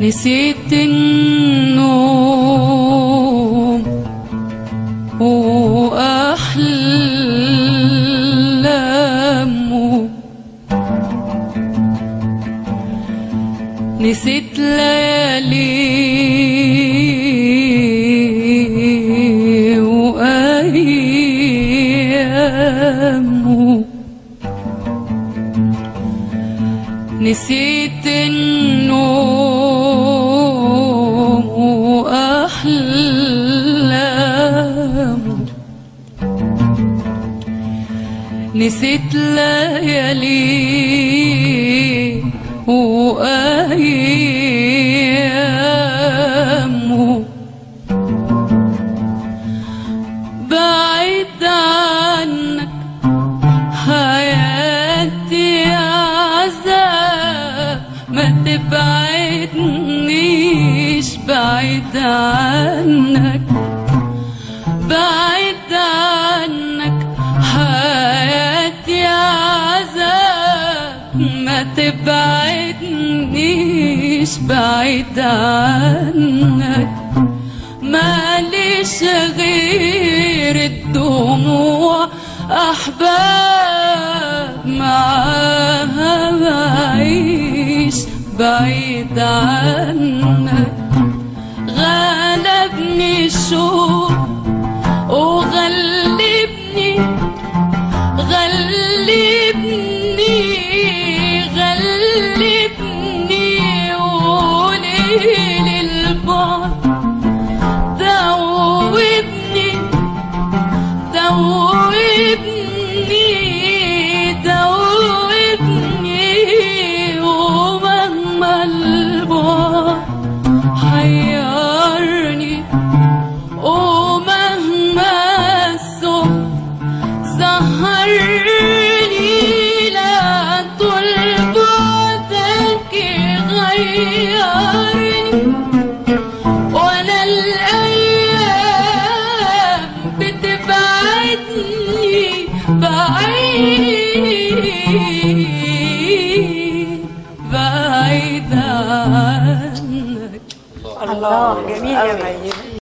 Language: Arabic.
نسيت النوم وأحلامه، نسيت ليالي وأيامه، نسيت النوم وأحلامه، نسيت ليالي وأيامه، بعيد عنك حياتي عذاب، ما تبعدنيش بعيد عنك، بعيد عنك حياتي عذاب، ما تبعدنيش بعيد عنك، ماليش غير الدموع أحباب، معاها بعيش بعيد عنك، غلبني الشوق وغلبني غلبني غلبني، وليل البعد دوبني دوبني دوبني، ومهما البعد حيرني، ومهما السوق سهرني، لا طول بعدك يغيرني، ولا الأيام بتبعدني بعيد بعيد عنك. الله جميل يا مي.